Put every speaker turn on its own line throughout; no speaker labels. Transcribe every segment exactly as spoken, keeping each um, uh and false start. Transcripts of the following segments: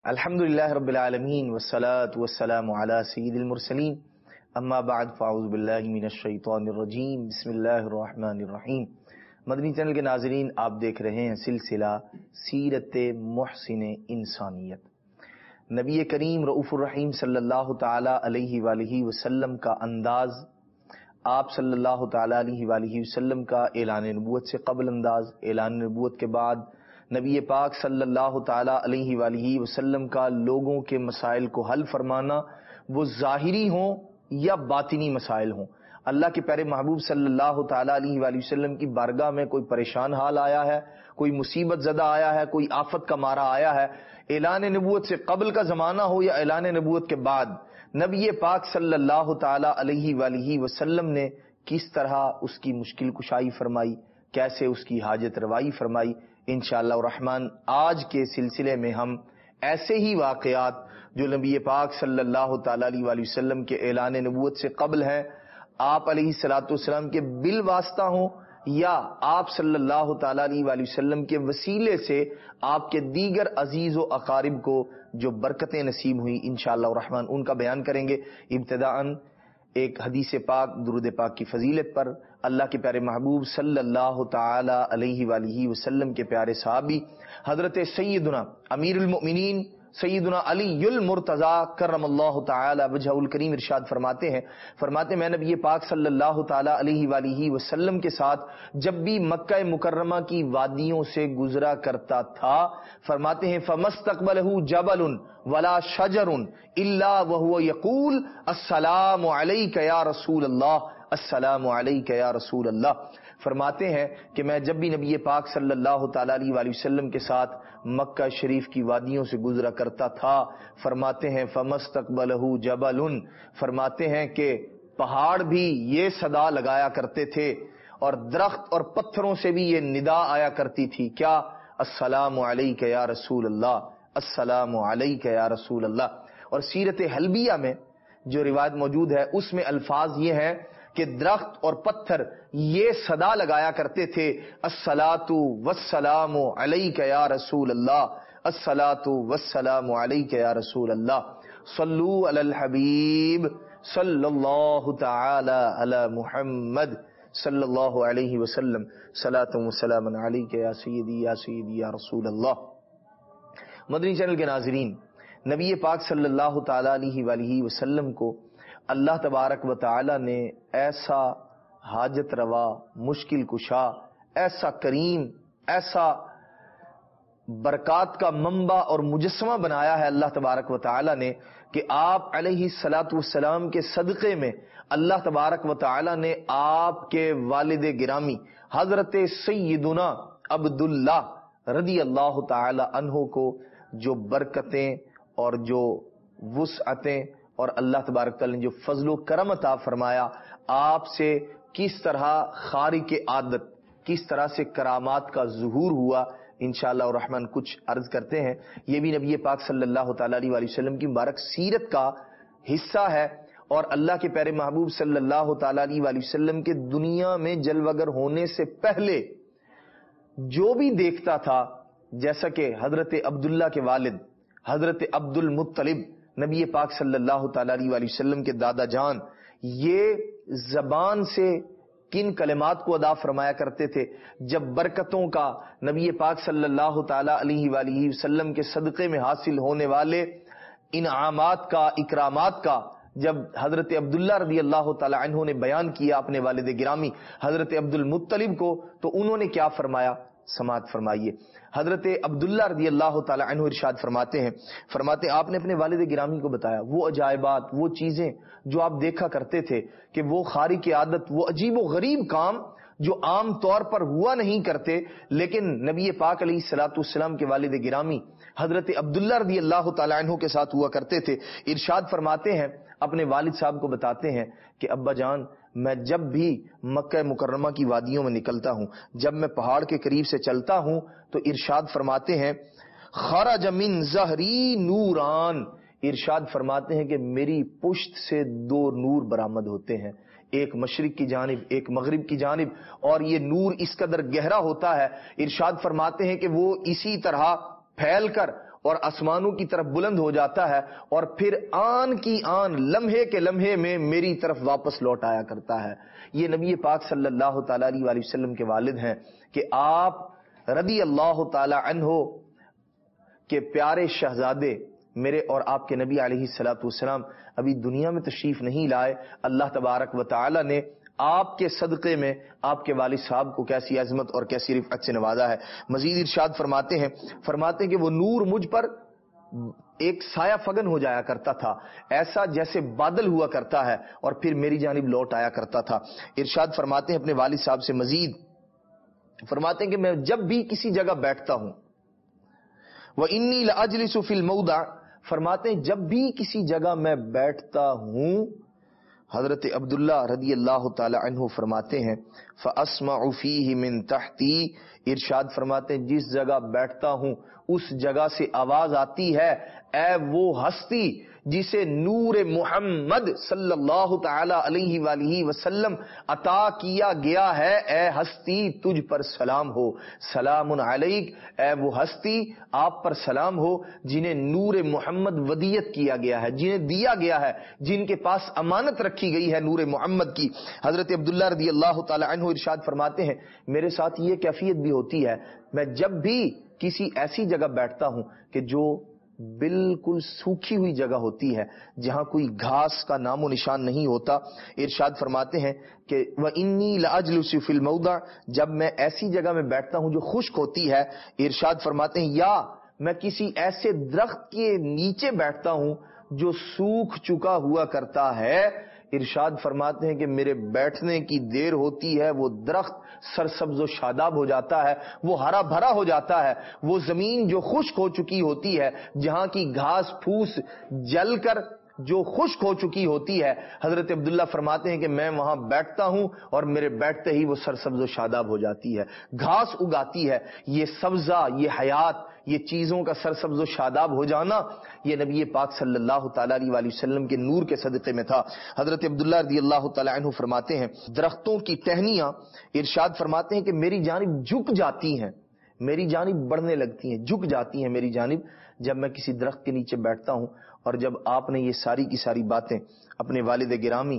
الحمدللہ رب العالمین والصلاة والسلام علی سید المرسلین اما بعد فاعوذ باللہ من الشیطان الرجیم بسم اللہ الرحمن الرحیم۔ مدنی چینل کے ناظرین، آپ دیکھ رہے ہیں سلسلہ سیرت محسن انسانیت۔ نبی کریم رؤوف الرحیم صلی اللہ تعالی علیہ وآلہ وسلم کا انداز، آپ صلی اللہ تعالی علیہ وآلہ وسلم کا اعلان نبوت سے قبل انداز، اعلان نبوت کے بعد نبی پاک صلی اللہ تعالی علیہ وآلہ وسلم کا لوگوں کے مسائل کو حل فرمانا، وہ ظاہری ہوں یا باطنی مسائل ہوں۔ اللہ کے پیارے محبوب صلی اللہ تعالی علیہ وآلہ وسلم کی بارگاہ میں کوئی پریشان حال آیا ہے، کوئی مصیبت زدہ آیا ہے، کوئی آفت کا مارا آیا ہے، اعلان نبوت سے قبل کا زمانہ ہو یا اعلان نبوت کے بعد، نبی پاک صلی اللہ تعالی علیہ وآلہ وسلم نے کس طرح اس کی مشکل کشائی فرمائی، کیسے اس کی حاجت روائی فرمائی۔ انشاءاللہ الرحمن آج کے سلسلے میں ہم ایسے ہی واقعات جو نبی پاک صلی اللہ تعالی علیہ وآلہ وسلم کے اعلان نبوت سے قبل ہیں، آپ علیہ الصلوۃ والسلام کے بالواسطہ ہوں یا آپ صلی اللہ تعالی علیہ وآلہ وسلم کے وسیلے سے آپ کے دیگر عزیز و اقارب کو جو برکتیں نصیب ہوئی، انشاءاللہ الرحمن ان کا بیان کریں گے۔ ابتداءً ایک حدیث پاک، درود پاک کی فضیلت پر اللہ کے پیارے محبوب صلی اللہ تعالی علیہ وآلہ وسلم کے پیارے صحابی حضرت سیدنا امیر المؤمنین سیدنا علی المرتضی کرم اللہ تعالی وجہہ الکریم ارشاد فرماتے ہیں فرماتے میں نبی پاک صلی اللہ تعالی علیہ وآلہ وسلم کے ساتھ جب بھی مکہ مکرمہ کی وادیوں سے گزرا کرتا تھا، فرماتے ہیں فمستقبلہ جبل ولا شجر الا وهو یقول السلام علیک یا رسول اللہ، السلام علیک یا رسول اللہ۔ فرماتے ہیں کہ میں جب بھی نبی پاک صلی اللہ تعالی علیہ وآلہ وسلم کے ساتھ مکہ شریف کی وادیوں سے گزرا کرتا تھا، فرماتے ہیں فمستقبلہ جبل، فرماتے ہیں کہ پہاڑ بھی یہ صدا لگایا کرتے تھے اور درخت اور پتھروں سے بھی یہ ندا آیا کرتی تھی، کیا؟ السلام علیک یا رسول اللہ، السلام علیک یا رسول اللہ۔ اور سیرت حلبیہ میں جو روایت موجود ہے اس میں الفاظ یہ ہیں کہ درخت اور پتھر یہ صدا لگایا کرتے تھے، الصلاۃ والسلام علیک یا رسول اللہ، الصلاۃ والسلام علیک یا رسول اللہ، صلو علی الحبیب صلی اللہ تعالی علی محمد صلی اللہ علیہ وسلم، صلاۃ و سلام علیک یا سیدی یا سیدی یا رسول اللہ۔ مدنی چینل کے ناظرین، نبی پاک صلی اللہ تعالی علیہ وآلہ وسلم کو اللہ تبارک و تعالی نے ایسا حاجت روا، مشکل کشا، ایسا کریم، ایسا برکات کا منبع اور مجسمہ بنایا ہے اللہ تبارک و تعالی نے کہ آپ علیہ الصلاۃ والسلام کے صدقے میں اللہ تبارک و تعالی نے آپ کے والد گرامی حضرت سیدنا عبداللہ رضی اللہ تعالی عنہ کو جو برکتیں اور جو وسعتیں اور اللہ تبارک تعالی نے جو فضل و کرم عطا فرمایا، آپ سے کس طرح خارق عادت، کس طرح سے کرامات کا ظہور ہوا، انشاءاللہ الرحمن کچھ عرض کرتے ہیں۔ یہ بھی نبی پاک صلی اللہ تعالی علیہ وآلہ وسلم کی مبارک سیرت کا حصہ ہے، اور اللہ کے پیارے محبوب صلی اللہ تعالی علیہ وآلہ وسلم کے دنیا میں جلوگر ہونے سے پہلے جو بھی دیکھتا تھا، جیسا کہ حضرت عبداللہ کے والد حضرت عبد المطلب نبی پاک صلی اللہ تعالی علیہ وآلہ وسلم کے دادا جان، یہ زبان سے کن کلمات کو ادا فرمایا کرتے تھے جب برکتوں کا، نبی پاک صلی اللہ تعالی علیہ وآلہ وسلم کے صدقے میں حاصل ہونے والے انعامات کا، اکرامات کا جب حضرت عبداللہ رضی اللہ تعالی عنہ نے بیان کیا اپنے والد گرامی حضرت عبد المطلب کو، تو انہوں نے کیا فرمایا؟ سماعت فرمائیے۔ حضرت عبداللہ رضی اللہ تعالی عنہ ارشاد فرماتے ہیں فرماتے آپ نے اپنے والد گرامی کو بتایا وہ عجائبات، وہ چیزیں جو آپ دیکھا کرتے تھے کہ وہ خارق عادت، وہ عجیب و غریب کام جو عام طور پر ہوا نہیں کرتے، لیکن نبی پاک علیہ الصلوۃ والسلام کے والد گرامی حضرت عبداللہ رضی اللہ تعالی عنہ کے ساتھ ہوا کرتے تھے۔ ارشاد فرماتے ہیں، اپنے والد صاحب کو بتاتے ہیں کہ ابا جان، میں جب بھی مکہ مکرمہ کی وادیوں میں نکلتا ہوں، جب میں پہاڑ کے قریب سے چلتا ہوں تو ارشاد فرماتے ہیں خرج من ظہری نوران، ارشاد فرماتے ہیں کہ میری پشت سے دو نور برآمد ہوتے ہیں، ایک مشرق کی جانب ایک مغرب کی جانب، اور یہ نور اس قدر گہرا ہوتا ہے، ارشاد فرماتے ہیں کہ وہ اسی طرح پھیل کر اور آسمانوں کی طرف بلند ہو جاتا ہے اور پھر آن کی آن لمحے کے لمحے میں میری طرف واپس لوٹ آیا کرتا ہے۔ یہ نبی پاک صلی اللہ تعالی علیہ وآلہ وسلم کے والد ہیں کہ آپ رضی اللہ تعالی عنہ کے پیارے شہزادے میرے اور آپ کے نبی علیہ الصلوۃ والسلام ابھی دنیا میں تشریف نہیں لائے، اللہ تبارک و تعالی نے آپ کے صدقے میں آپ کے والد صاحب کو کیسی عظمت اور کیسی رفعت سے نوازا ہے۔ مزید ارشاد فرماتے ہیں فرماتے ہیں کہ وہ نور مجھ پر ایک سایہ فگن ہو جایا کرتا تھا، ایسا جیسے بادل ہوا کرتا ہے، اور پھر میری جانب لوٹ آیا کرتا تھا۔ ارشاد فرماتے ہیں اپنے والد صاحب سے مزید فرماتے ہیں کہ میں جب بھی کسی جگہ بیٹھتا ہوں، وَإِنِّي لَأَجْلِسُ فِي الْمَوْضِعِ، فرماتے ہیں جب بھی کسی جگہ میں بیٹھتا ہوں، حضرت عبداللہ رضی اللہ تعالی عنہ فرماتے ہیں فَأَسْمَعُ فِيهِ مِن تَحْتِي، ارشاد فرماتے ہیں جس جگہ بیٹھتا ہوں اس جگہ سے آواز آتی ہے، اے وہ ہستی جسے نور محمد صلی اللہ تعالی علیہ وآلہ وسلم عطا کیا گیا ہے، اے ہستی تجھ پر سلام ہو، سلام علیک، اے وہ ہستی آپ پر سلام ہو جنہیں نور محمد ودیت کیا گیا ہے، جنہیں دیا گیا ہے، جن کے پاس امانت رکھی گئی ہے نور محمد کی۔ حضرت عبداللہ رضی اللہ تعالی عنہ ارشاد فرماتے ہیں میرے ساتھ یہ کیفیت بھی ہوتی ہے، میں جب بھی کسی ایسی جگہ بیٹھتا ہوں کہ جو بالکل سوکھی ہوئی جگہ ہوتی ہے، جہاں کوئی گھاس کا نام و نشان نہیں ہوتا، ارشاد فرماتے ہیں کہ وَإِنِّي لَأَجْلُسُ فِي الْمَوْضِعِ، جب میں ایسی جگہ میں بیٹھتا ہوں جو خشک ہوتی ہے، ارشاد فرماتے ہیں یا میں کسی ایسے درخت کے نیچے بیٹھتا ہوں جو سوکھ چکا ہوا کرتا ہے، ارشاد فرماتے ہیں کہ میرے بیٹھنے کی دیر ہوتی ہے وہ درخت سرسبز و شاداب ہو جاتا ہے، وہ ہرا بھرا ہو جاتا ہے، وہ زمین جو خشک ہو چکی ہوتی ہے، جہاں کی گھاس پھوس جل کر جو خشک ہو چکی ہوتی ہے، حضرت عبداللہ فرماتے ہیں کہ میں وہاں بیٹھتا ہوں اور میرے بیٹھتے ہی وہ سرسبز و شاداب ہو جاتی ہے، گھاس اگاتی ہے۔ یہ سبزہ، یہ حیات، یہ چیزوں کا سرسبز و شاداب ہو جانا یہ نبی پاک صلی اللہ تعالی علیہ وآلہ وسلم کے نور کے صدقے میں تھا۔ حضرت عبداللہ رضی اللہ تعالی عنہ فرماتے ہیں درختوں کی ٹہنیاں ارشاد فرماتے ہیں کہ میری جانب جھک جاتی ہیں، میری جانب بڑھنے لگتی ہیں، جھک جاتی ہیں میری جانب جب میں کسی درخت کے نیچے بیٹھتا ہوں۔ اور جب آپ نے یہ ساری کی ساری باتیں اپنے والد گرامی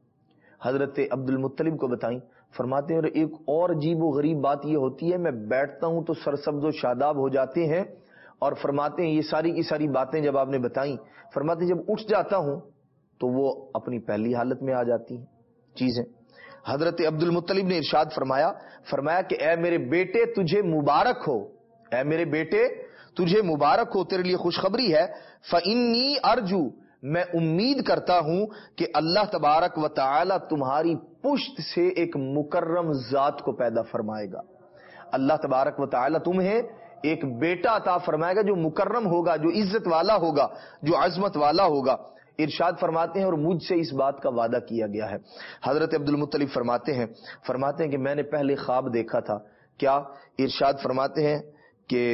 حضرت عبد المطلب کو بتائیں، فرماتے ہیں اور ایک اور عجیب و غریب بات یہ ہوتی ہے میں بیٹھتا ہوں تو سرسبز و شاداب ہو جاتے ہیں، اور فرماتے ہیں یہ ساری کی ساری باتیں جب آپ نے بتائیں، فرماتے ہیں جب اٹھ جاتا ہوں تو وہ اپنی پہلی حالت میں آ جاتی ہیں چیزیں۔ حضرت عبد المطلب نے ارشاد فرمایا فرمایا کہ اے میرے بیٹے تجھے مبارک ہو، اے میرے بیٹے تجھے مبارک ہو، تیرے لیے خوشخبری ہے، فَإِنِّي أَرْجُو، میں امید کرتا ہوں کہ اللہ تبارک و تعالی تمہاری پشت سے ایک مکرم ذات کو پیدا فرمائے گا، اللہ تبارک و تعالی تمہیں ایک بیٹا عطا فرمائے گا جو مکرم ہوگا، جو عزت والا ہوگا، جو عظمت والا ہوگا۔ ارشاد فرماتے ہیں اور مجھ سے اس بات کا وعدہ کیا گیا ہے۔ حضرت عبد المطلب فرماتے ہیں فرماتے ہیں کہ میں نے پہلے خواب دیکھا تھا، کیا؟ ارشاد فرماتے ہیں کہ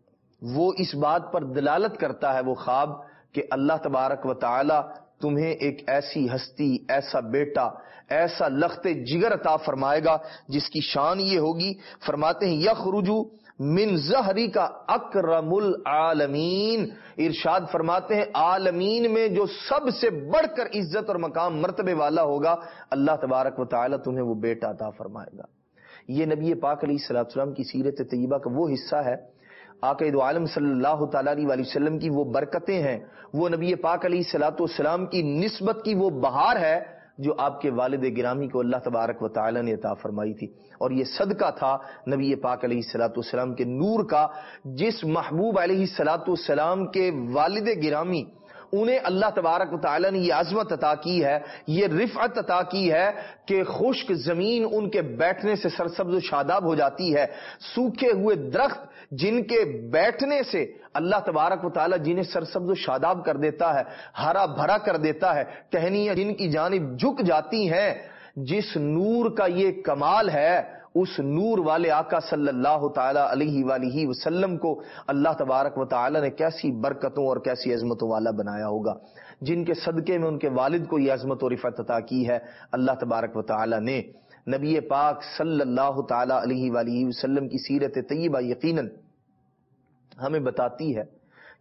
وہ اس بات پر دلالت کرتا ہے وہ خواب کہ اللہ تبارک و تعالی تمہیں ایک ایسی ہستی، ایسا بیٹا، ایسا لخت جگر عطا فرمائے گا جس کی شان یہ ہوگی، فرماتے ہیں یخرجو من ظہری کا اکرم العالمین، ارشاد فرماتے ہیں عالمین میں جو سب سے بڑھ کر عزت اور مقام مرتبے والا ہوگا اللہ تبارک و تعالی تمہیں وہ بیٹا عطا فرمائے گا۔ یہ نبی پاک علیہ الصلوۃ والسلام کی سیرت طیبہ کا وہ حصہ ہے، آقا دو عالم صلی اللہ تعالی علیہ وسلم کی وہ برکتیں ہیں، وہ نبی پاک علیہ الصلوۃ والسلام کی نسبت کی وہ بہار ہے جو آپ کے والد گرامی کو اللہ تبارک و تعالی نے عطا فرمائی تھی، اور یہ صدقہ تھا نبی پاک علیہ الصلوۃ والسلام کے نور کا، جس محبوب علیہ الصلوۃ والسلام کے والد گرامی انہیں اللہ تبارک و تعالی نے یہ عظمت عطا کی ہے، یہ رفعت عطا کی ہے کہ خشک زمین ان کے بیٹھنے سے سرسبز و شاداب ہو جاتی ہے، سوکھے ہوئے درخت جن کے بیٹھنے سے اللہ تبارک و تعالی جنہیں سرسبز و شاداب کر دیتا ہے، ہرا بھرا کر دیتا ہے، ٹہنیاں جن کی جانب جھک جاتی ہیں، جس نور کا یہ کمال ہے اس نور والے آقا صلی اللہ تعالی علیہ وآلہ وسلم کو اللہ تبارک و تعالی نے کیسی برکتوں اور کیسی عظمتوں والا بنایا ہوگا، جن کے صدقے میں ان کے والد کو یہ عظمت و رفعت عطا کی ہے اللہ تبارک و تعالی نے۔ نبی پاک صلی اللہ تعالی علیہ وآلہ وسلم کی سیرت طیبہ یقیناً ہمیں بتاتی ہے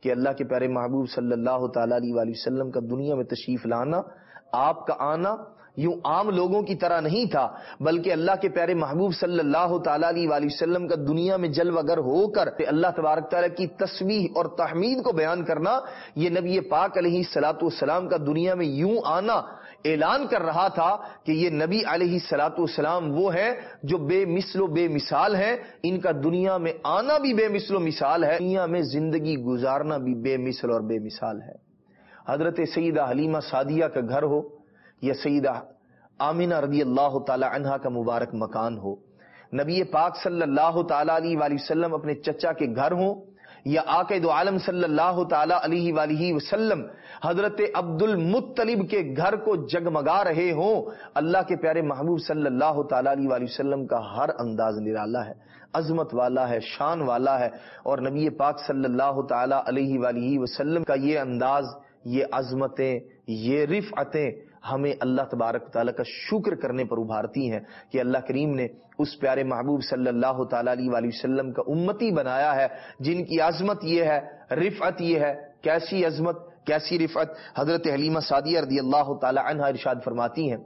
کہ اللہ کے پیارے محبوب صلی اللہ تعالی علیہ وآلہ وسلم کا دنیا میں تشریف لانا، آپ کا آنا یوں عام لوگوں کی طرح نہیں تھا، بلکہ اللہ کے پیارے محبوب صلی اللہ تعالی علیہ وآلہ وسلم کا دنیا میں جلوہ گر ہو کر اللہ تبارک تعالیٰ کی تسبیح اور تحمید کو بیان کرنا، یہ نبی پاک علیہ الصلوۃ والسلام کا دنیا میں یوں آنا اعلان کر رہا تھا کہ یہ نبی علیہ الصلوۃ والسلام وہ ہیں جو بے مثل و بے مثال ہیں، ان کا دنیا میں آنا بھی بے مثل و مثال ہے، دنیا میں زندگی گزارنا بھی بے مثل اور بے مثال ہے۔ حضرت سیدہ حلیمہ سعدیہ کا گھر ہو یا سیدہ آمنہ رضی اللہ تعالی عنہا کا مبارک مکان ہو، نبی پاک صلی اللہ تعالی علیہ وآلہ وسلم اپنے چچا کے گھر ہوں، یا آقا دو عالم صلی اللہ تعالی علیہ وآلہ وسلم حضرت عبد المطلب کے گھر کو جگمگا رہے ہوں، اللہ کے پیارے محبوب صلی اللہ تعالی علیہ وآلہ وسلم کا ہر انداز نرالا ہے، عظمت والا ہے، شان والا ہے، اور نبی پاک صلی اللہ تعالی علیہ وآلہ وسلم کا یہ انداز، یہ عظمتیں، یہ رفعتیں ہمیں اللہ تبارک تعالیٰ کا شکر کرنے پر ابھارتی ہیں کہ اللہ کریم نے اس پیارے محبوب صلی اللہ تعالی علیہ وآلہ وسلم کا امتی بنایا ہے، جن کی عظمت یہ ہے، رفعت یہ ہے۔ کیسی عظمت، کیسی رفعت؟ حضرت حلیمہ سعدیہ رضی اللہ تعالی عنہا ارشاد فرماتی ہیں،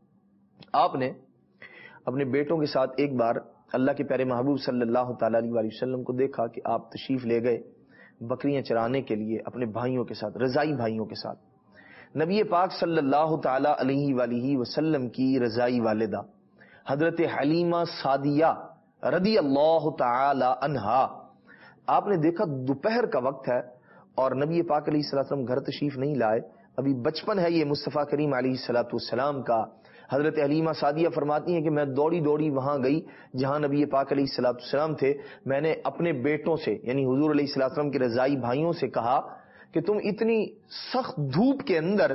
آپ نے اپنے بیٹوں کے ساتھ ایک بار اللہ کے پیارے محبوب صلی اللہ تعالی علیہ وآلہ وسلم کو دیکھا کہ آپ تشریف لے گئے بکریاں چرانے کے لیے اپنے بھائیوں کے ساتھ، رضائی بھائیوں کے ساتھ۔ نبی پاک صلی اللہ تعالی علیہ وآلہ وسلم کی رضائی والدہ حضرت حلیمہ سعدیہ رضی اللہ تعالی عنہا، آپ نے دیکھا دوپہر کا وقت ہے اور نبی پاک علیہ الصلوۃ والسلام گھر تشریف نہیں لائے، ابھی بچپن ہے یہ مصطفیٰ کریم علیہ الصلوۃ والسلام کا۔ حضرت حلیمہ سعدیہ فرماتی ہیں کہ میں دوڑی دوڑی وہاں گئی جہاں نبی پاک علیہ الصلوۃ والسلام تھے، میں نے اپنے بیٹوں سے یعنی حضور علیہ الصلوۃ والسلام کے رضائی بھائیوں سے کہا کہ تم اتنی سخت دھوپ کے اندر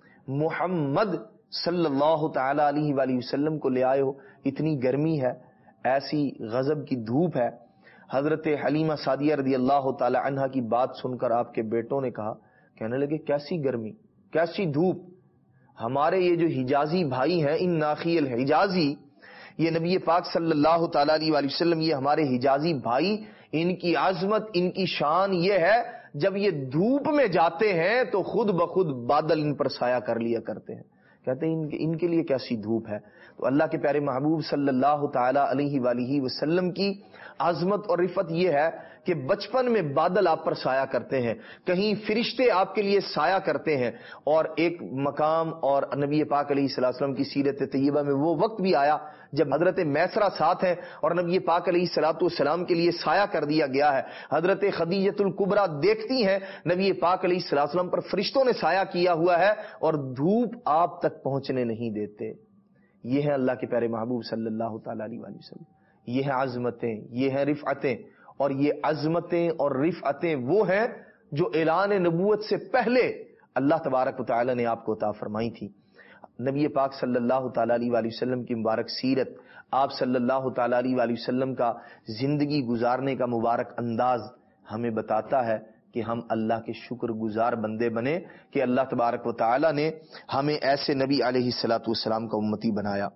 محمد صلی اللہ تعالی علیہ وآلہ وسلم کو لے آئے ہو، اتنی گرمی ہے، ایسی غضب کی دھوپ ہے۔ حضرت حلیمہ سعدیہ رضی اللہ تعالی عنہا کی بات سن کر آپ کے بیٹوں نے کہا، کہنے لگے کیسی گرمی، کیسی دھوپ؟ ہمارے یہ جو حجازی بھائی ہیں، ان ناخی الحجازی، یہ نبی پاک صلی اللہ تعالی علیہ وآلہ وسلم، یہ ہمارے حجازی بھائی، ان کی عظمت، ان کی شان یہ ہے جب یہ دھوپ میں جاتے ہیں تو خود بخود بادل ان پر سایہ کر لیا کرتے ہیں۔ کہتے ہیں ان کے لیے کیسی دھوپ ہے۔ تو اللہ کے پیارے محبوب صلی اللہ تعالی علیہ وآلہ وسلم کی عظمت اور رفعت یہ ہے کہ بچپن میں بادل آپ پر سایہ کرتے ہیں، کہیں فرشتے آپ کے لیے سایہ کرتے ہیں، اور ایک مقام اور نبی پاک علیہ الصلوۃ والسلام کی سیرت طیبہ میں وہ وقت بھی آیا جب حضرت میسرہ ساتھ ہیں اور نبی پاک علیہ الصلوۃ والسلام کے لیے سایہ کر دیا گیا ہے۔ حضرت خدیجۃ الکبریٰ دیکھتی ہیں نبی پاک علیہ الصلوۃ والسلام پر فرشتوں نے سایہ کیا ہوا ہے اور دھوپ آپ تک پہنچنے نہیں دیتے۔ یہ ہے اللہ کے پیارے محبوب صلی اللہ تعالی علیہ وآلہ وسلم، یہ ہیں عظمتیں، یہ ہیں رفعتیں، اور یہ عظمتیں اور رفعتیں وہ ہیں جو اعلان نبوت سے پہلے اللہ تبارک و تعالی نے آپ کو عطا فرمائی تھی۔ نبی پاک صلی اللہ تعالی علیہ وآلہ وسلم کی مبارک سیرت، آپ صلی اللہ تعالی علیہ وآلہ وسلم کا زندگی گزارنے کا مبارک انداز ہمیں بتاتا ہے کہ ہم اللہ کے شکر گزار بندے بنے کہ اللہ تبارک و تعالی نے ہمیں ایسے نبی علیہ الصلوۃ والسلام کا امتی بنایا۔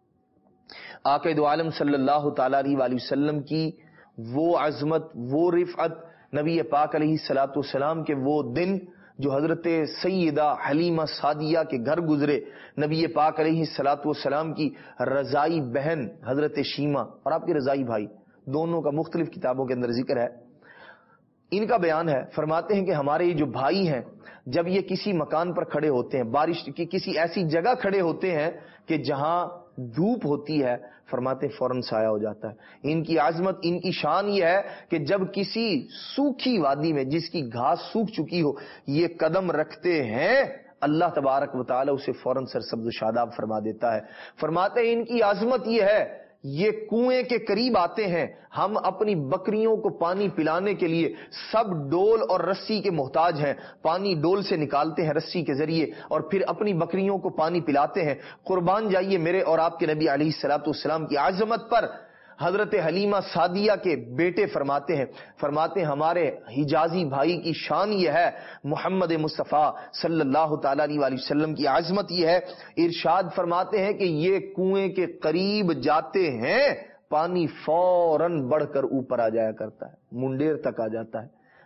آقا دو عالم صلی اللہ تعالی علیہ وآلہ وسلم کی وہ عظمت، وہ رفعت، نبی پاک علیہ الصلوۃ والسلام کے وہ دن جو حضرت سیدہ حلیمہ سعدیہ کے گھر گزرے، نبی پاک علیہ الصلوۃ والسلام کی رضائی بہن حضرت شیمہ اور آپ کے رضائی بھائی، دونوں کا مختلف کتابوں کے اندر ذکر ہے۔ ان کا بیان ہے، فرماتے ہیں کہ ہمارے یہ جو بھائی ہیں جب یہ کسی مکان پر کھڑے ہوتے ہیں، بارش کی کسی ایسی جگہ کھڑے ہوتے ہیں کہ جہاں دھوپ ہوتی ہے، فرماتے فوراً سایہ ہو جاتا ہے۔ ان کی عظمت، ان کی شان یہ ہے کہ جب کسی سوکھی وادی میں جس کی گھاس سوکھ چکی ہو یہ قدم رکھتے ہیں، اللہ تبارک و تعالی اسے فوراً سرسبز و شاداب فرما دیتا ہے۔ فرماتے ہیں ان کی عظمت یہ ہے، یہ کنویں کے قریب آتے ہیں، ہم اپنی بکریوں کو پانی پلانے کے لیے سب ڈول اور رسی کے محتاج ہیں، پانی ڈول سے نکالتے ہیں رسی کے ذریعے اور پھر اپنی بکریوں کو پانی پلاتے ہیں۔ قربان جائیے میرے اور آپ کے نبی علیہ الصلوۃ والسلام کی عظمت پر۔ حضرت حلیمہ سعدیہ کے بیٹے فرماتے ہیں فرماتے ہیں ہمارے حجازی بھائی کی شان یہ ہے، محمد مصطفیٰ صلی اللہ تعالی علیہ وآلہ وسلم کی عظمت یہ ہے، ارشاد فرماتے ہیں کہ یہ کنویں کے قریب جاتے ہیں پانی فوراً بڑھ کر اوپر آ جایا کرتا ہے، منڈیر تک آ جاتا ہے۔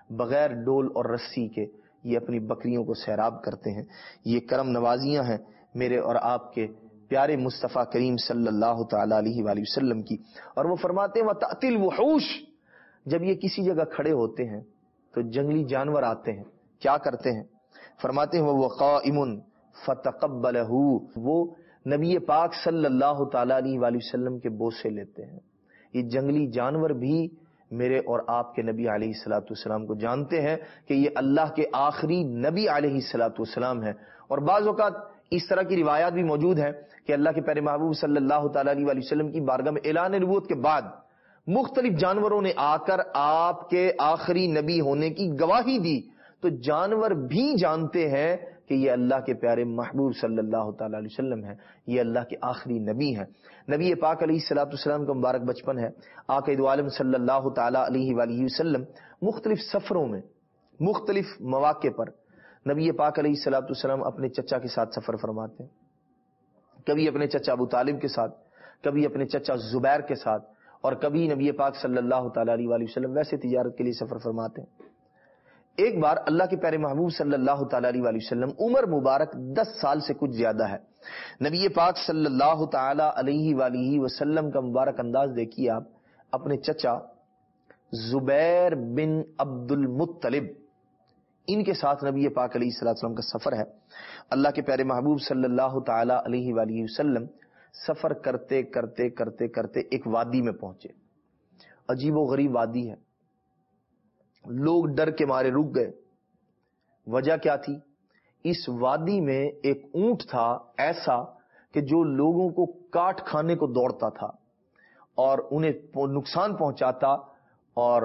بغیر ڈول اور رسی کے یہ اپنی بکریوں کو سیراب کرتے ہیں. یہ کرم نوازیاں ہیں میرے اور آپ کے پیارے مصطفیٰ کریم صلی اللہ تعالی علیہ وآلہ وسلم کی. اور وہ فرماتے ہیں وَتَأْتِي الْوُحُوشُ، جب یہ کسی جگہ کھڑے ہوتے ہیں تو جنگلی جانور آتے ہیں، کیا کرتے ہیں؟ فرماتے ہیں وَهُوَ قَائِمٌ فَتَقَبَّلَهُ، وہ نبی پاک صلی اللہ تعالی علیہ وآلہ وسلم کے بوسے لیتے ہیں. یہ جنگلی جانور بھی میرے اور آپ کے نبی علیہ الصلوۃ والسلام کو جانتے ہیں کہ یہ اللہ کے آخری نبی علیہ الصلوۃ والسلام ہے. اور بعض اوقات اس طرح کی روایات بھی موجود ہیں کہ اللہ کے پیارے محبوب صلی اللہ تعالی علیہ وآلہ وسلم کی بارگاہ میں اعلان نبوت کے بعد مختلف جانوروں نے آ کر آپ کے آخری نبی ہونے کی گواہی دی. تو جانور بھی جانتے ہیں کہ یہ اللہ کے پیارے محبوب صلی اللہ تعالی علیہ وسلم ہے، یہ اللہ کے آخری نبی ہیں. نبی پاک علیہ الصلوۃ والسلام کا مبارک بچپن ہے. آقا دو عالم صلی اللہ تعالی علیہ وآلہ وسلم مختلف سفروں میں مختلف مواقع پر نبی پاک علیہ الصلوۃ والسلام اپنے چچا کے ساتھ سفر فرماتے ہیں. کبھی اپنے چچا ابو طالب کے ساتھ، کبھی اپنے چچا زبیر کے ساتھ، اور کبھی نبی پاک صلی اللہ تعالی علیہ وآلہ وسلم ویسے تجارت کے لیے سفر فرماتے ہیں. ایک بار اللہ کے پیارے محبوب صلی اللہ تعالی علیہ وآلہ وسلم، عمر مبارک دس سال سے کچھ زیادہ ہے، نبی پاک صلی اللہ تعالی علیہ وآلہ وسلم کا مبارک انداز دیکھیے آپ. اپنے چچا زبیر بن عبد المطلب، ان کے ساتھ نبی پاک علیہ الصلوۃ والسلام کا سفر ہے. اللہ کے پیارے محبوب صلی اللہ تعالی علیہ وآلہ وسلم سفر کرتے کرتے کرتے کرتے ایک وادی میں پہنچے. عجیب و غریب وادی ہے، لوگ ڈر کے مارے رک گئے. وجہ کیا تھی؟ اس وادی میں ایک اونٹ تھا ایسا کہ جو لوگوں کو کاٹ کھانے کو دوڑتا تھا اور انہیں نقصان پہنچاتا اور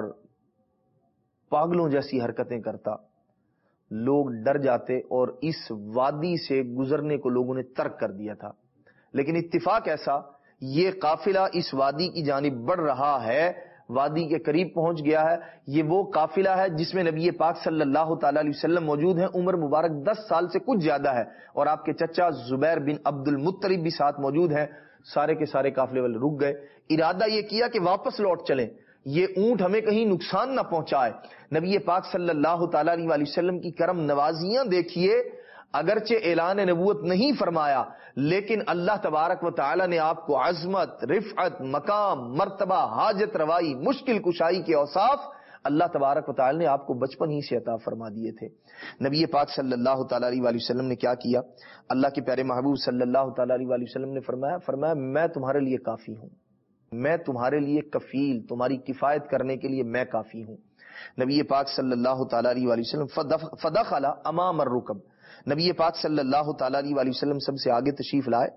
پاگلوں جیسی حرکتیں کرتا. لوگ ڈر جاتے اور اس وادی سے گزرنے کو لوگوں نے ترک کر دیا تھا. لیکن اتفاق ایسا، یہ قافلہ اس وادی کی جانب بڑھ رہا ہے، وادی کے قریب پہنچ گیا ہے. یہ وہ قافلہ ہے جس میں نبی پاک صلی اللہ تعالی علیہ وسلم موجود ہیں. عمر مبارک دس سال سے کچھ زیادہ ہے اور آپ کے چچا زبیر بن عبد المطلب بھی ساتھ موجود ہیں. سارے کے سارے قافلے والے رک گئے. ارادہ یہ کیا کہ واپس لوٹ چلیں، یہ اونٹ ہمیں کہیں نقصان نہ پہنچائے. نبی پاک صلی اللہ تعالی علیہ وآلہ وسلم کی کرم نوازیاں دیکھیے. اگرچہ اعلان نبوت نہیں فرمایا، لیکن اللہ تبارک و تعالی نے آپ کو عظمت، رفعت، مقام، مرتبہ، حاجت روائی، مشکل کشائی کے اوصاف اللہ تبارک و تعالی نے آپ کو بچپن ہی سے عطا فرما دیے تھے. نبی پاک صلی اللہ تعالی علیہ وآلہ وسلم نے کیا کیا؟ اللہ کے پیارے محبوب صلی اللہ تعالی علیہ وآلہ وسلم نے فرمایا فرمایا میں تمہارے لیے کافی ہوں، میں تمہارے لیے کفیل، تمہاری کفایت کرنے کے لیے میں کافی ہوں. نبی پاک صلی اللہ تعالی علیہ وآلہ وسلم فدخل امام الرکب، نبی پاک صلی اللہ تعالی علیہ وآلہ وسلم سب سے آگے تشریف لائے.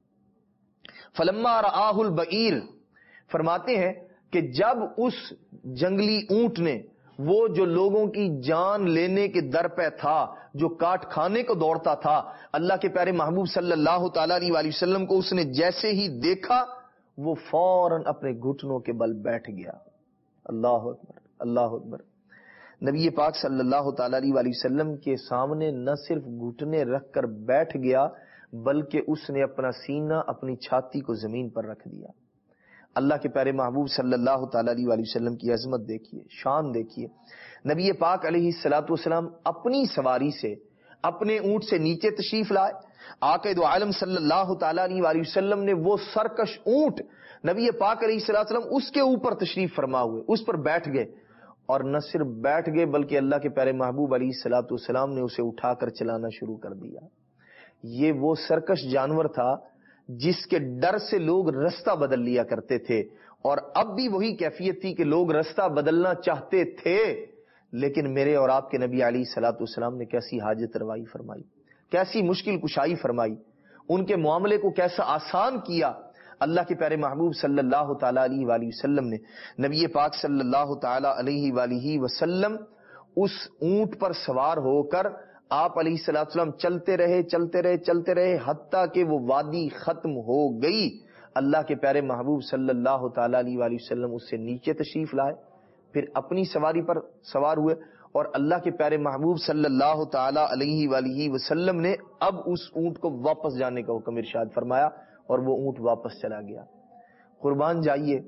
فلما رآہ البعیر، فرماتے ہیں کہ جب اس جنگلی اونٹ نے، وہ جو لوگوں کی جان لینے کے در پہ تھا، جو کاٹ کھانے کو دوڑتا تھا، اللہ کے پیارے محبوب صلی اللہ تعالی علیہ وآلہ وسلم کو اس نے جیسے ہی دیکھا وہ فوراً اپنے گھٹنوں کے بل بیٹھ گیا. اللہ اکبر، اللہ اکبر. نبی پاک صلی اللہ تعالی علیہ وآلہ وسلم کے سامنے نہ صرف گھٹنے رکھ کر بیٹھ گیا بلکہ اس نے اپنا سینہ، اپنی چھاتی کو زمین پر رکھ دیا. اللہ کے پیارے محبوب صلی اللہ تعالی علیہ وآلہ وسلم کی عظمت دیکھیے، شان دیکھیے. نبی پاک علیہ الصلوۃ والسلام اپنی سواری سے اپنے اونٹ سے نیچے تشریف لائے. آقا دو عالم صلی اللہ تعالی علیہ وآلہ وسلم نے وہ سرکش اونٹ نبی پاک علیہ الصلوۃ والسلام اس کے اوپر تشریف فرما ہوئے اس پر بیٹھ گئے، اور نہ صرف بیٹھ گئے بلکہ اللہ کے پیارے محبوب علیہ الصلوۃ والسلام نے اسے اٹھا کر چلانا شروع کر دیا. یہ وہ سرکش جانور تھا جس کے ڈر سے لوگ رستہ بدل لیا کرتے تھے، اور اب بھی وہی کیفیت تھی کہ لوگ رستہ بدلنا چاہتے تھے. لیکن میرے اور آپ کے نبی علیہ الصلوۃ والسلام نے کیسی حاجت روائی فرمائی، کیسی مشکل کشائی فرمائی، ان کے معاملے کو کیسا آسان کیا. اللہ کے پیارے محبوب صلی اللہ تعالی علیہ وآلہ وسلم نے، نبی پاک صلی اللہ تعالی علیہ وآلہ وسلم اس اونٹ پر سوار ہو کر آپ علیہ الصلوۃ والسلام چلتے رہے چلتے رہے چلتے رہے حتیٰ کہ وہ وادی ختم ہو گئی. اللہ کے پیارے محبوب صلی اللہ تعالی علیہ وآلہ وسلم اس سے نیچے تشریف لائے، پھر اپنی سواری پر سوار ہوئے، اور اللہ کے پیارے محبوب صلی اللہ تعالی علیہ وآلہ وسلم نے اب اس اونٹ کو واپس جانے کا حکم ارشاد فرمایا، اور وہ اونٹ واپس چلا گیا. قربان جائیے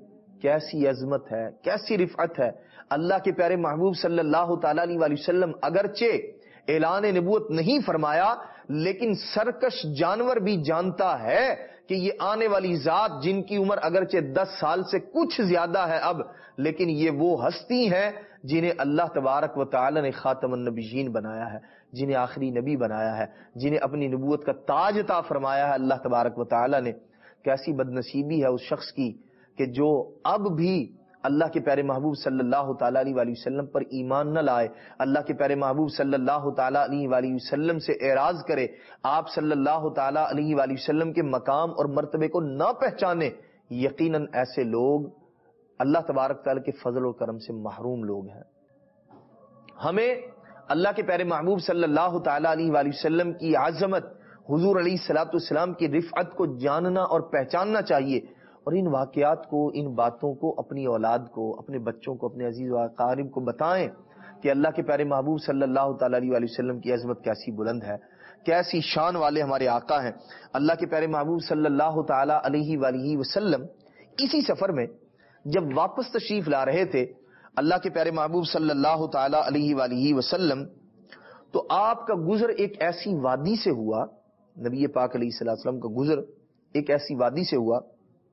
کیسی عظمت ہے، کیسی رفعت ہے. اللہ کے پیارے محبوب صلی اللہ تعالی علیہ وآلہ وسلم اگرچہ اعلان نبوت نہیں فرمایا، لیکن سرکش جانور بھی جانتا ہے کہ یہ آنے والی ذات جن کی عمر اگرچہ دس سال سے کچھ زیادہ ہے اب، لیکن یہ وہ ہستی ہیں جنہیں اللہ تبارک و تعالی نے خاتم النبیین بنایا ہے، جنہیں آخری نبی بنایا ہے، جنہیں اپنی نبوت کا تاج عطا فرمایا ہے اللہ تبارک و تعالی نے. کیسی بد نصیبی ہے اس شخص کی کہ جو اب بھی اللہ کے پیارے محبوب صلی اللہ تعالی علیہ وآلہ وسلم پر ایمان نہ لائے، اللہ کے پیارے محبوب صلی اللہ تعالی علیہ وآلہ وسلم سے اعراض کرے، آپ صلی اللہ تعالی علیہ وآلہ وسلم کے مقام اور مرتبے کو نہ پہچانے. یقیناً ایسے لوگ اللہ تبارک تعالی کے فضل و کرم سے محروم لوگ ہیں. ہمیں اللہ کے پیارے محبوب صلی اللہ تعالی علیہ وآلہ وسلم کی عظمت، حضور علیہ الصلوۃ والسلام کی رفعت کو جاننا اور پہچاننا چاہیے، اور ان واقعات کو، ان باتوں کو اپنی اولاد کو، اپنے بچوں کو، اپنے عزیز و اقارب کو بتائیں کہ اللہ کے پیارے محبوب صلی اللہ تعالی علیہ وآلہ وسلم کی عظمت کیسی بلند ہے، کیسی شان والے ہمارے آقا ہیں. اللہ کے پیارے محبوب صلی اللہ تعالی علیہ وآلہ وسلم اسی سفر میں جب واپس تشریف لا رہے تھے اللہ کے پیارے محبوب صلی اللہ تعالی علیہ وآلہ وسلم، تو آپ کا گزر ایک ایسی وادی سے ہوا، نبی پاک علیہ الصلوۃ والسلام کا گزر ایک ایسی وادی سے ہوا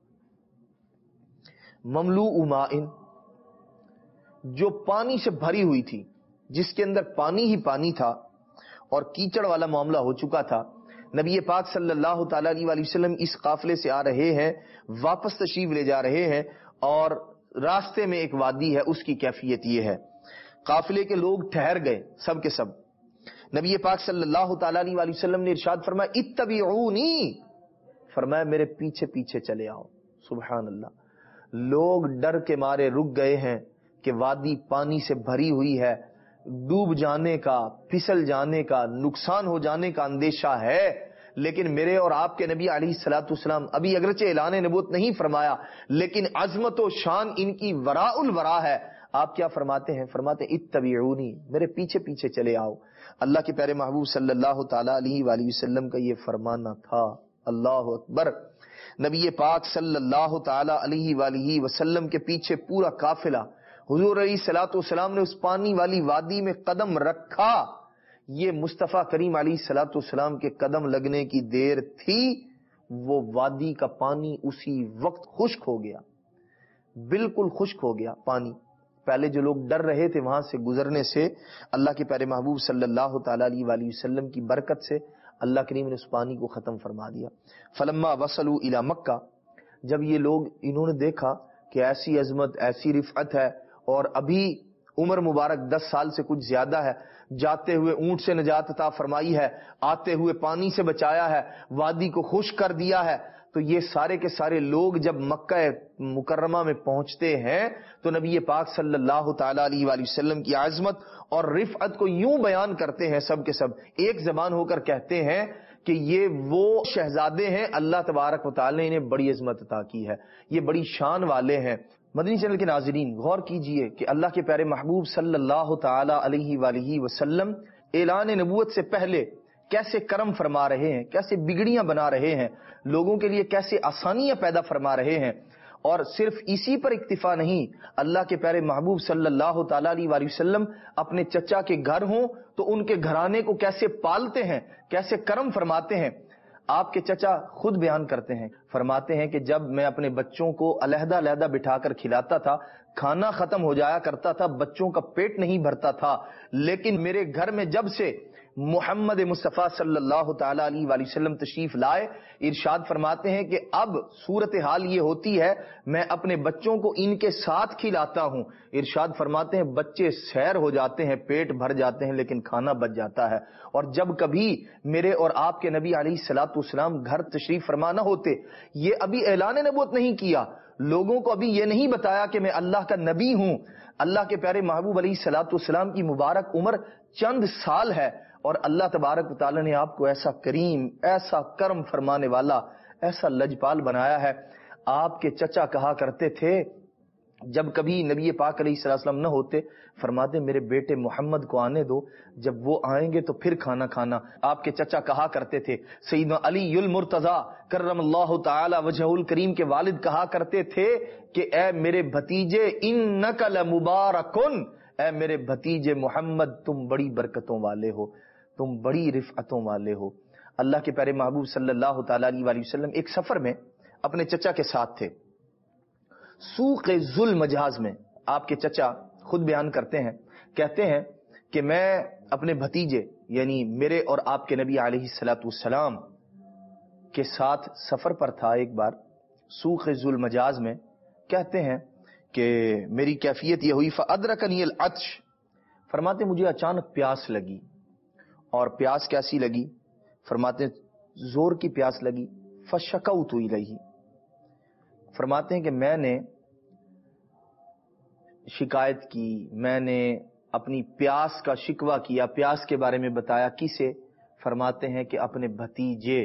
مملوء ماء، جو پانی سے بھری ہوئی تھی، جس کے اندر پانی ہی پانی تھا اور کیچڑ والا معاملہ ہو چکا تھا. نبی پاک صلی اللہ تعالی علیہ وآلہ وسلم اس قافلے سے آ رہے ہیں، واپس تشریف لے جا رہے ہیں، اور راستے میں ایک وادی ہے، اس کی کیفیت یہ ہے. قافلے کے لوگ ٹھہر گئے سب کے سب. نبی پاک صلی اللہ تعالی علیہ وآلہ وسلم نے ارشاد فرمایا اتبعونی، فرمایا میرے پیچھے پیچھے چلے آؤ. سبحان اللہ. لوگ ڈر کے مارے رک گئے ہیں کہ وادی پانی سے بھری ہوئی ہے، ڈوب جانے کا، پھسل جانے کا، نقصان ہو جانے کا اندیشہ ہے، لیکن میرے اور آپ کے نبی علیہ الصلوۃ والسلام ابھی اگرچہ اعلان نبوت نہیں فرمایا، لیکن عظمت و شان ان کی وراء الورا ہے. آپ کیا فرماتے ہیں؟ فرماتے ہیں اتبعونی، میرے پیچھے پیچھے چلے آؤ. اللہ کے پیارے محبوب صلی اللہ تعالی علیہ وآلہ وسلم کا یہ فرمانا تھا. اللہ اکبر. نبی پاک صلی اللہ تعالی علیہ وآلہ وسلم کے پیچھے پورا قافلہ، حضور علیہ الصلوۃ والسلام نے اس پانی والی وادی میں قدم رکھا. یہ مصطفیٰ کریم علیہ الصلوۃ والسلام کے قدم لگنے کی دیر تھی، وہ وادی کا پانی اسی وقت خشک ہو گیا، بالکل خشک ہو گیا پانی. پہلے جو لوگ ڈر رہے تھے وہاں سے گزرنے سے، اللہ کے پیارے محبوب صلی اللہ تعالی علیہ وآلہ وسلم کی برکت سے اللہ کریم نے اس پانی کو ختم فرما دیا. فلما وصلوا الی مکہ، جب یہ لوگ انہوں نے دیکھا کہ ایسی عظمت، ایسی رفعت ہے، اور ابھی عمر مبارک دس سال سے کچھ زیادہ ہے، جاتے ہوئے اونٹ سے نجات عطا فرمائی ہے، آتے ہوئے پانی سے بچایا ہے، وادی کو خشک کر دیا ہے، تو یہ سارے کے سارے لوگ جب مکہ مکرمہ میں پہنچتے ہیں تو نبی پاک صلی اللہ تعالی علیہ وآلہ وسلم کی عظمت اور رفعت کو یوں بیان کرتے ہیں، سب کے سب ایک زبان ہو کر کہتے ہیں کہ یہ وہ شہزادے ہیں اللہ تبارک و تعالی نے انہیں بڑی عظمت عطا کی ہے، یہ بڑی شان والے ہیں. مدنی چینل کے ناظرین غور کیجئے کہ اللہ کے پیارے محبوب صلی اللہ تعالی علیہ وآلہ وسلم اعلان نبوت سے پہلے کیسے کرم فرما رہے ہیں، کیسے بگڑیاں بنا رہے ہیں، لوگوں کے لیے کیسے آسانیاں پیدا فرما رہے ہیں. اور صرف اسی پر اکتفا نہیں، اللہ کے پیارے محبوب صلی اللہ تعالی علیہ وآلہ وسلم اپنے چچا کے گھر ہوں تو ان کے گھرانے کو کیسے پالتے ہیں، کیسے کرم فرماتے ہیں. آپ کے چچا خود بیان کرتے ہیں، فرماتے ہیں کہ جب میں اپنے بچوں کو علیحدہ علیحدہ بٹھا کر کھلاتا تھا، کھانا ختم ہو جایا کرتا تھا، بچوں کا پیٹ نہیں بھرتا تھا، لیکن میرے گھر میں جب سے محمد مصطفیٰ صلی اللہ تعالی علیہ وآلہ وسلم تشریف لائے، ارشاد فرماتے ہیں کہ اب صورتحال یہ ہوتی ہے میں اپنے بچوں کو ان کے ساتھ کھلاتا ہوں. ارشاد فرماتے ہیں بچے سیر ہو جاتے ہیں، پیٹ بھر جاتے ہیں، لیکن کھانا بچ جاتا ہے. اور جب کبھی میرے اور آپ کے نبی علیہ الصلوۃ والسلام گھر تشریف فرما نہ ہوتے، یہ ابھی اعلان نبوت نہیں کیا، لوگوں کو ابھی یہ نہیں بتایا کہ میں اللہ کا نبی ہوں، اللہ کے پیارے محبوب علیہ الصلوۃ والسلام کی مبارک عمر چند سال ہے، اور اللہ تبارک و تعالی نے آپ کو ایسا کریم، ایسا کرم فرمانے والا، ایسا لجپال بنایا ہے. آپ کے چچا کہا کرتے تھے جب کبھی نبی پاک علیہ الصلوۃ والسلام نہ ہوتے فرماتے میرے بیٹے محمد کو آنے دو، جب وہ آئیں گے تو پھر کھانا کھانا۔ آپ کے چچا کہا کرتے تھے، سیدنا علی المرتضی کرم اللہ تعالی وجہہ الکریم کے والد کہا کرتے تھے کہ اے میرے بھتیجے انک لمبارکن، اے میرے بھتیجے محمد تم بڑی برکتوں والے ہو، تم بڑی رفعتوں والے ہو۔ اللہ کے پیارے محبوب صلی اللہ تعالی علیہ وآلہ وسلم ایک سفر میں اپنے چچا کے ساتھ تھے، سوق ذل مجاز میں۔ آپ کے چچا خود بیان کرتے ہیں، کہتے ہیں کہ میں اپنے بھتیجے یعنی میرے اور آپ کے نبی علیہ الصلوۃ والسلام کے ساتھ سفر پر تھا ایک بار سوق ذل مجاز میں۔ کہتے ہیں کہ میری کیفیت یہ ہوئی فادرکنی العطش، فرماتے مجھے اچانک پیاس لگی، اور پیاس کیسی لگی؟ فرماتے زور کی پیاس لگی، فشکوت الیہ، فرماتے ہیں کہ میں نے شکایت کی، میں نے اپنی پیاس کا شکوہ کیا، پیاس کے بارے میں بتایا، کسے؟ فرماتے ہیں کہ اپنے بھتیجے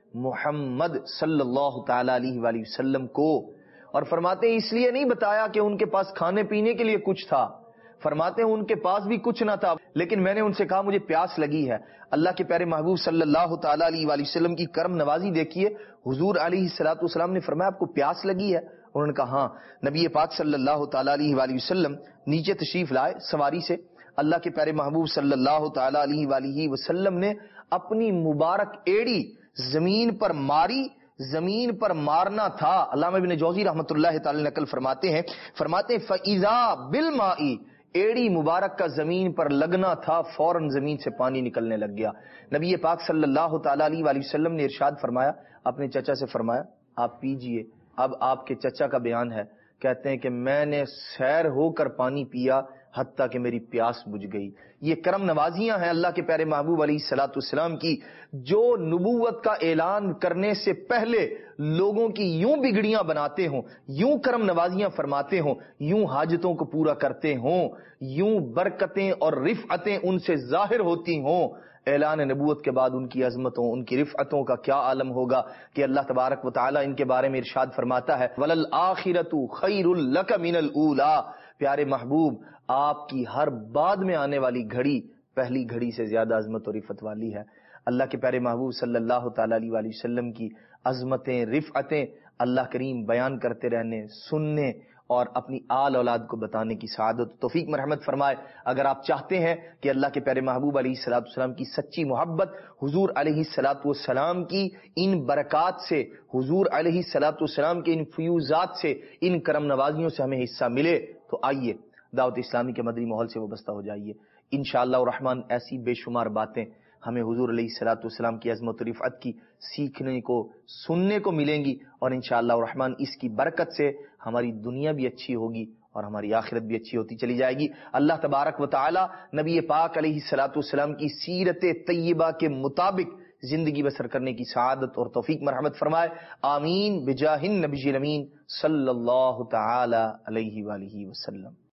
محمد صلی اللہ تعالی علیہ وآلہ وسلم کو، اور فرماتے ہیں اس لیے نہیں بتایا کہ ان کے پاس کھانے پینے کے لیے کچھ تھا، فرماتے ہیں ان کے پاس بھی کچھ نہ تھا، لیکن میں نے ان سے کہا مجھے پیاس لگی ہے۔ اللہ کے پیارے محبوب صلی اللہ تعالی علیہ وآلہ وسلم کی کرم نوازی دیکھیے، حضور علیہ الصلوۃ والسلام نے فرمایا آپ کو پیاس لگی ہے؟ انہوں نے کہا ہاں۔ نبی پاک صلی اللہ تعالی علیہ وآلہ وسلم نیچے تشریف لائے سواری سے، اللہ کے پیارے محبوب صلی اللہ تعالی علیہ وآلہ وسلم نے اپنی مبارک ایڑی زمین پر ماری، زمین پر مارنا تھا، علامہ ابن جوزی رحمۃ اللہ تعالی نقل فرماتے ہیں، فرماتے ہیں فَإِذَا بِالْمَاءِ، ایڑی مبارک کا زمین پر لگنا تھا، فوراً زمین سے پانی نکلنے لگ گیا۔ نبی پاک صلی اللہ تعالی علیہ وآلہ وسلم نے ارشاد فرمایا، اپنے چچا سے فرمایا آپ پیجئے۔ اب آپ کے چچا کا بیان ہے، کہتے ہیں کہ میں نے سیر ہو کر پانی پیا حتیٰ کہ میری پیاس بجھ گئی۔ یہ کرم نوازیاں ہیں اللہ کے پیارے محبوب علیہ الصلوۃ والسلام کی، جو نبوت کا اعلان کرنے سے پہلے لوگوں کی یوں بگڑیاں بناتے ہوں، یوں کرم نوازیاں فرماتے ہوں، یوں حاجتوں کو پورا کرتے ہوں، یوں برکتیں اور رفعتیں ان سے ظاہر ہوتی ہوں۔ اعلان نبوت کے بعد ان کی عظمتوں، ان کی رفعتوں کا کیا عالم ہوگا کہ اللہ تبارک و تعالی ان کے بارے میں ارشاد فرماتا ہے وَلَلْآخِرَةُ خَيْرٌ لَكَ مِنَ الْأُولَىٰ، پیارے محبوب آپ کی ہر بعد میں آنے والی گھڑی پہلی گھڑی سے زیادہ عظمت اور رفعت والی ہے۔ اللہ کے پیارے محبوب صلی اللہ تعالی علیہ وآلہ وسلم کی عظمتیں، رفعتیں اللہ کریم بیان کرتے رہنے، سننے اور اپنی آل اولاد کو بتانے کی سعادت توفیق مرحمت فرمائے۔ اگر آپ چاہتے ہیں کہ اللہ کے پیارے محبوب علیہ الصلوۃ والسلام کی سچی محبت حضور علیہ الصلوۃ والسلام کی ان برکات سے، حضور علیہ الصلوۃ والسلام کے ان فیوزات سے، ان کرم نوازیوں سے ہمیں حصہ ملے، تو آئیے دعوت اسلامی کے مدنی ماحول سے وابستہ ہو جائیے۔ انشاءاللہ الرحمن ایسی بے شمار باتیں ہمیں حضور علیہ الصلوۃ والسلام کی عظمت و رفعت کی سیکھنے کو، سننے کو ملیں گی، اور انشاءاللہ الرحمن اس کی برکت سے ہماری دنیا بھی اچھی ہوگی اور ہماری آخرت بھی اچھی ہوتی چلی جائے گی۔ اللہ تبارک و تعالی نبی پاک علیہ الصلوۃ والسلام کی سیرت طیبہ کے مطابق زندگی بسر کرنے کی سعادت اور توفیق مرحمت فرمائے، آمین بجاہ النبی الامین صلی اللہ تعالی علیہ وآلہ وسلم۔